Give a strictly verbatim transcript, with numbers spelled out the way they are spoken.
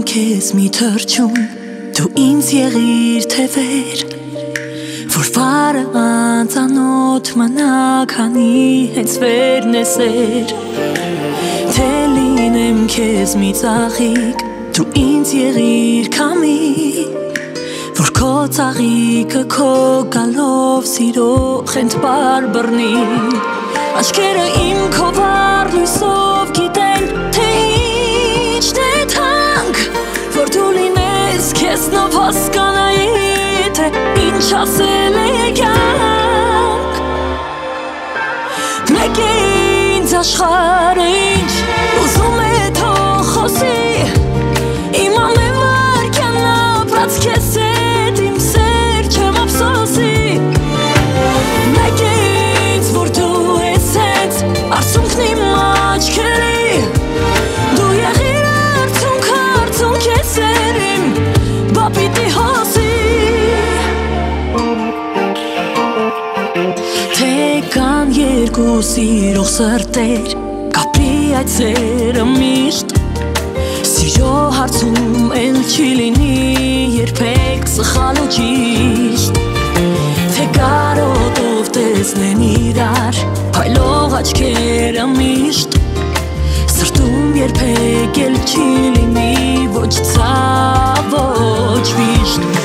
քեզ մի թրջում դու ինձ եղիր թե վեր որ վարը անծանոթ մնա քանի հենց վերն է սեր թե լինեմ քեզ մի ծաղիկ դու ինձ եղիր քամի որ քո ծաղիկը քո գալով սիրո խենթ բար բռնի Aşkերը իմ քո վառ լույսով գիտեն թե ինչն է թանկ որ դու լինես քեզ նով հասկանայի թե ինչ ասել է կյանք մեկ է ինձ աշխարհը ինչ ուզում է թող խոսի իմանեմ վարքյան ապրած քեզ հետ իմ սեր չեմ ափսոսի մեկ է Արցունքն իմ աչքերի Դու եղիր արցունք, արցունք ես էր իմ Բա պիտի հոսի Թե կան երկու սիրող սրտեր Կապրի այդ սերը միշտ Սիրո հարցում էլ չի լինի Երբեք սխալ ու ճիշտ Թե կարոտով տեսնեն իրար Փայլող աչքերը միշտ Սրտում երբեք էլ չի լինի Ոչ ցավ, ոչ վիշտ